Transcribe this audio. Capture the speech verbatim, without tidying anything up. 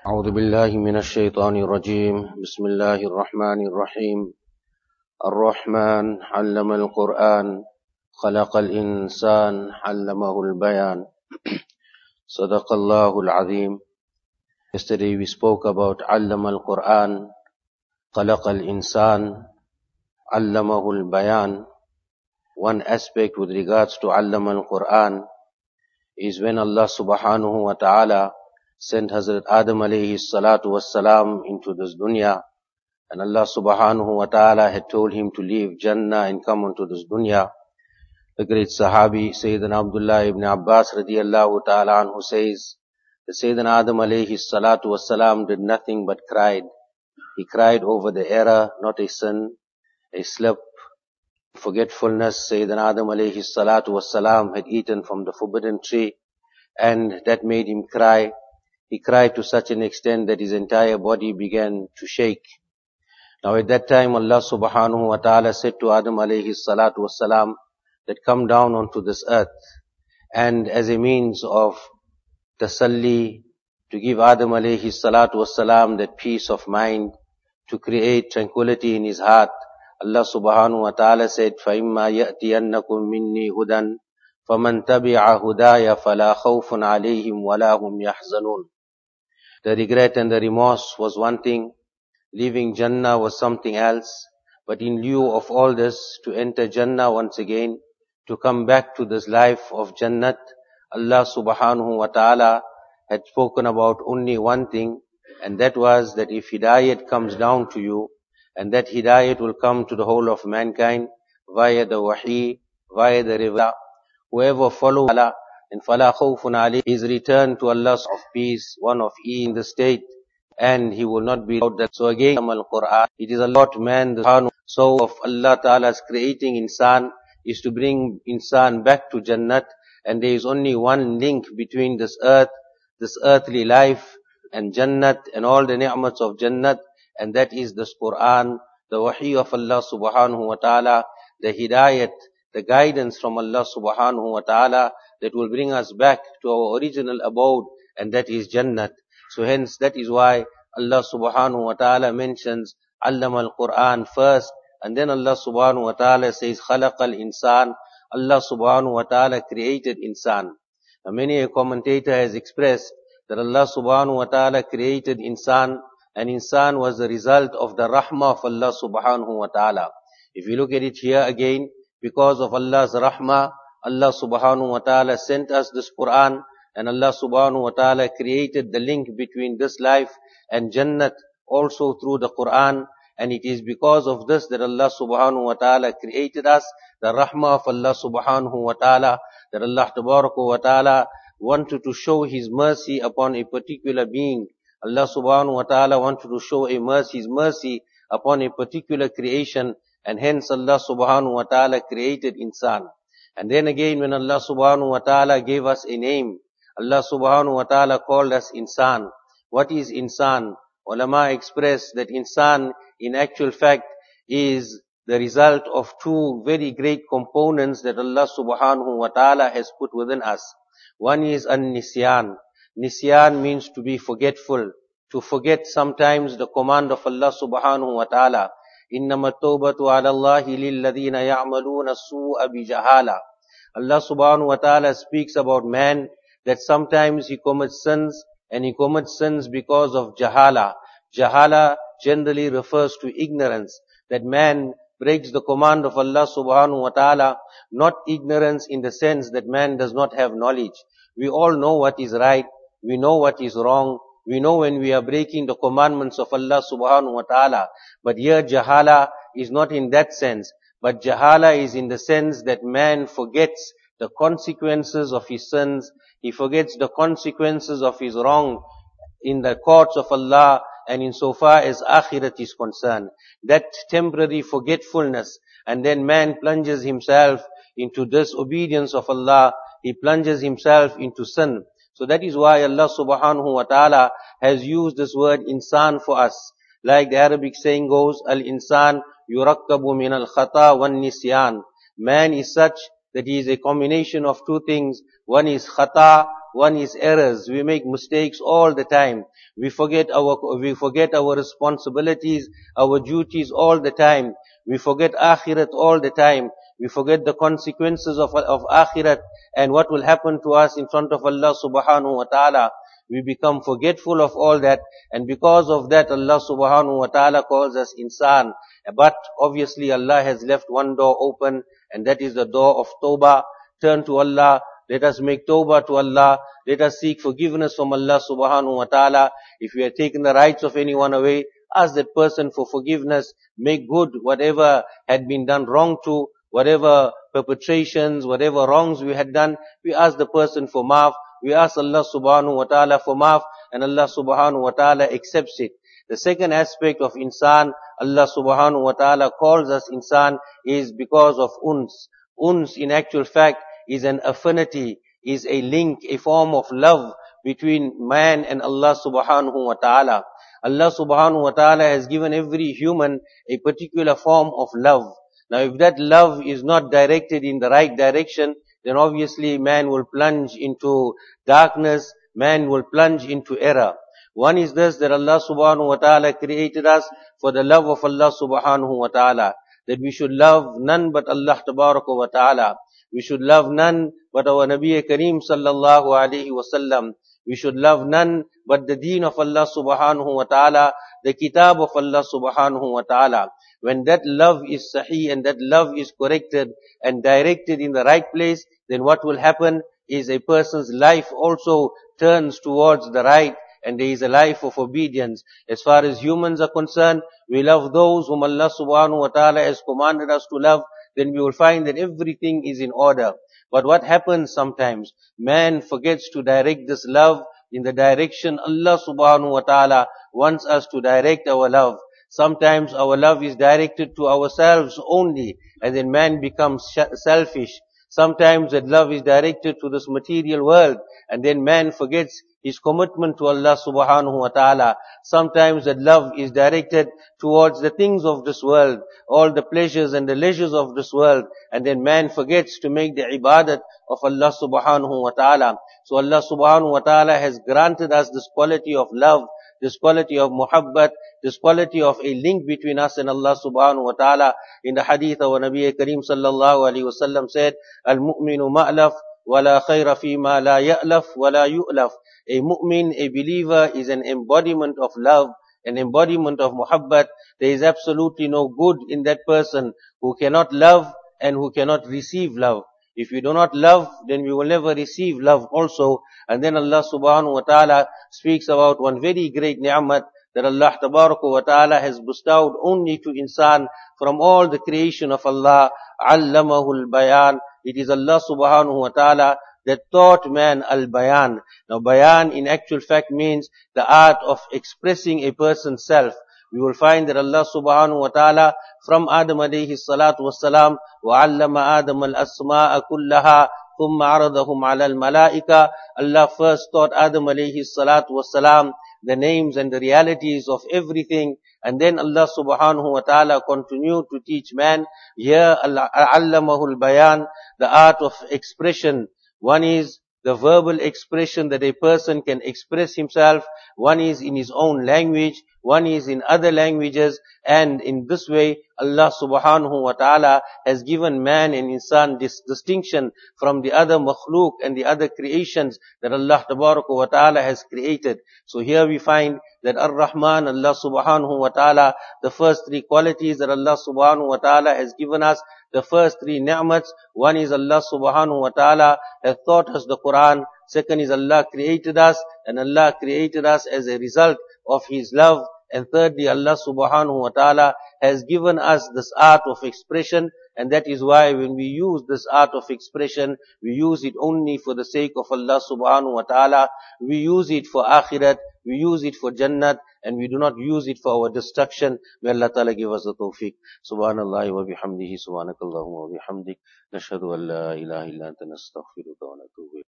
أعوذ بالله من الشيطان الرجيم بسم الله الرحمن الرحيم الرحمن علم القرآن خلق الإنسان علمه البيان صدق الله العظيم. Yesterday we spoke about علم القرآن خلق الإنسان علمه البيان. One aspect with regards to علم القرآن is when Allah subhanahu wa ta'ala sent Hazrat Adam alayhi salatu wassalam into this dunya, and Allah subhanahu wa ta'ala had told him to leave Jannah and come onto this dunya. The great Sahabi Sayyidina Abdullah ibn Abbas radiyallahu ta'ala anhu says that Sayyidina Adam alayhi salatu wassalam did nothing but cried. He cried over the error, not a sin, a slip, forgetfulness. Sayyidina Adam alayhi salatu wassalam had eaten from the forbidden tree, and that made him cry. He cried to such an extent that his entire body began to shake. Now at that time Allah subhanahu wa ta'ala said to Adam alayhi salatu wassalam that come down onto this earth, and as a means of tasalli, to give Adam alayhi salatu wassalam that peace of mind, to create tranquility in his heart, Allah subhanahu wa ta'ala said, فَإِمَّا يَأْتِيَنَّكُم مِّنِّي هُدًى فَمَن تَبِعَ هُدَايَ فَلَا خَوْفٌ عَلَيْهِمْ وَلَا هُمْ يَحْزَنُونَ. The regret and the remorse was one thing, leaving Jannah was something else, but in lieu of all this, to enter Jannah once again, to come back to this life of Jannat, Allah subhanahu wa ta'ala had spoken about only one thing, and that was that if Hidayat comes down to you, and that Hidayat will come to the whole of mankind via the wahi, via the river, whoever follows Allah, and فَلَا خَوْفٌ عَلَيْهِ, his return to Allah of peace, one of ease in the state, and he will not be out that. So again, Al-Quran, it is a lot man, the soul of Allah Ta'ala's creating insan is to bring insan back to Jannat, and there is only one link between this earth, this earthly life, and Jannat, and all the ni'mats of Jannat, and that is this Quran, the wahi of Allah Subhanahu wa Ta'ala, the hidayat, the guidance from Allah Subhanahu wa Ta'ala, that will bring us back to our original abode, and that is Jannat. So hence, that is why Allah Subhanahu wa Ta'ala mentions Allama al-Quran first, and then Allah Subhanahu wa Ta'ala says خَلَقَ الْإِنسان. Allah Subhanahu wa Ta'ala created insan. Now many a commentator has expressed that Allah Subhanahu wa Ta'ala created insan, and insan was the result of the rahmah of Allah Subhanahu wa Ta'ala. If you look at it here again, because of Allah's rahmah, Allah subhanahu wa ta'ala sent us this Quran, and Allah subhanahu wa ta'ala created the link between this life and Jannat also through the Quran, and it is because of this that Allah subhanahu wa ta'ala created us, the rahmah of Allah subhanahu wa ta'ala, that Allah tabaraka wa ta'ala wanted to show His mercy upon a particular being. Allah subhanahu wa ta'ala wanted to show a mercy, His mercy upon a particular creation, and hence Allah subhanahu wa ta'ala created insan. And then again, when Allah subhanahu wa ta'ala gave us a name, Allah subhanahu wa ta'ala called us insan. What is insan? Ulama express that insan, in actual fact, is the result of two very great components that Allah subhanahu wa ta'ala has put within us. One is an-nisyan. Nisyan means to be forgetful, to forget sometimes the command of Allah subhanahu wa ta'ala. إِنَّمَا التَّوْبَةُ عَلَى اللَّهِ لِلَّذِينَ يَعْمَلُونَ السُّوءَ بِجَهَالَةٍ. Allah subhanahu wa ta'ala speaks about man that sometimes he commits sins, and he commits sins because of jahala. Jahala generally refers to ignorance, that man breaks the command of Allah subhanahu wa ta'ala, not ignorance in the sense that man does not have knowledge. We all know what is right, we know what is wrong, we know when we are breaking the commandments of Allah subhanahu wa ta'ala. But here jahala is not in that sense, but jahala is in the sense that man forgets the consequences of his sins, he forgets the consequences of his wrong in the courts of Allah, and insofar as akhirat is concerned. That temporary forgetfulness, and then man plunges himself into disobedience of Allah, he plunges himself into sin. So that is why Allah subhanahu wa ta'ala has used this word insan for us. Like the Arabic saying goes, al-insan yurakkabu min al-khata wan-nisyan. Man is such that he is a combination of two things. One is khata, one is errors. We make mistakes all the time. We forget our, we forget our responsibilities, our duties all the time. We forget akhirat all the time. We forget the consequences of, of akhirat and what will happen to us in front of Allah subhanahu wa ta'ala. We become forgetful of all that, and because of that Allah subhanahu wa ta'ala calls us insan. But obviously Allah has left one door open, and that is the door of tawbah. Turn to Allah. Let us make tawbah to Allah. Let us seek forgiveness from Allah subhanahu wa ta'ala. If we have taken the rights of anyone away, ask that person for forgiveness. Make good whatever had been done wrong to, whatever perpetrations, whatever wrongs we had done. We ask the person for maaf. We ask Allah subhanahu wa ta'ala for maaf, and Allah subhanahu wa ta'ala accepts it. The second aspect of insan, Allah subhanahu wa ta'ala calls us insan, is because of uns. Uns in actual fact is an affinity, is a link, a form of love between man and Allah subhanahu wa ta'ala. Allah subhanahu wa ta'ala has given every human a particular form of love. Now if that love is not directed in the right direction, then obviously man will plunge into darkness, man will plunge into error. One is this, that Allah subhanahu wa ta'ala created us for the love of Allah subhanahu wa ta'ala. That we should love none but Allah tabaraka wa ta'ala. We should love none but our Nabi Kareem sallallahu alayhi wa sallam. We should love none but the deen of Allah subhanahu wa ta'ala, the kitab of Allah subhanahu wa ta'ala. When that love is sahih and that love is corrected and directed in the right place, then what will happen is a person's life also turns towards the right, and there is a life of obedience. As far as humans are concerned, we love those whom Allah subhanahu wa ta'ala has commanded us to love, then we will find that everything is in order. But what happens sometimes? Man forgets to direct this love in the direction Allah subhanahu wa ta'ala wants us to direct our love. Sometimes our love is directed to ourselves only, and then man becomes selfish. Sometimes that love is directed to this material world, and then man forgets his commitment to Allah subhanahu wa ta'ala. Sometimes that love is directed towards the things of this world, all the pleasures and the leisures of this world, and then man forgets to make the ibadat of Allah subhanahu wa ta'ala. So Allah subhanahu wa ta'ala has granted us this quality of love, this quality of muhabbat, this quality of a link between us and Allah subhanahu wa ta'ala. In the hadith of Nabi Kareem sallallahu alayhi wa sallam said, Al-mu'minu ma'laf, wa la khayra fi ma la ya'laf, wa la yu'laf. A mu'min, a believer, is an embodiment of love, an embodiment of muhabbat. There is absolutely no good in that person who cannot love and who cannot receive love. If we do not love, then we will never receive love also. And then Allah subhanahu wa ta'ala speaks about one very great ni'mat that Allah tabaraka wa ta'ala has bestowed only to insan from all the creation of Allah. Allamahul bayan. It is Allah subhanahu wa ta'ala that taught man al-bayan. Now bayan in actual fact means the art of expressing a person's self. We will find that Allah subhanahu wa ta'ala from Adam alayhi salatu wassalam, وَعَلَّمَ آدَمَ الْأَسْمَاءَ كُلَّهَا ثُمَّ عَرَضَهُمْ عَلَى الْمَلَائِكَةِ. Allah first taught Adam alayhi salatu wassalam the names and the realities of everything, and then Allah subhanahu wa ta'ala continued to teach man. Here, عَلَّمَهُ الْبَيَانِ, the art of expression. One is the verbal expression that a person can express himself. One is in his own language. One is in other languages. And in this way, Allah subhanahu wa ta'ala has given man and insan this distinction from the other makhluk and the other creations that Allah tabaraka wa ta'ala has created. So here we find that Ar-Rahman, Allah subhanahu wa ta'ala, the first three qualities that Allah subhanahu wa ta'ala has given us, the first three ni'mats. One is Allah subhanahu wa ta'ala has taught us the Quran. Second is Allah created us, and Allah created us as a result of His love. And thirdly, Allah subhanahu wa ta'ala has given us this art of expression, and that is why when we use this art of expression, we use it only for the sake of Allah subhanahu wa ta'ala. We use it for akhirat, we use it for jannat, and we do not use it for our destruction. May Allah ta'ala give us the tawfiq. Subhanallah wa bihamdihi, subhanakallahumma wa bihamdik, nashhadu an la ilaha illa anta nastaghfiruka wa natubu ilayk.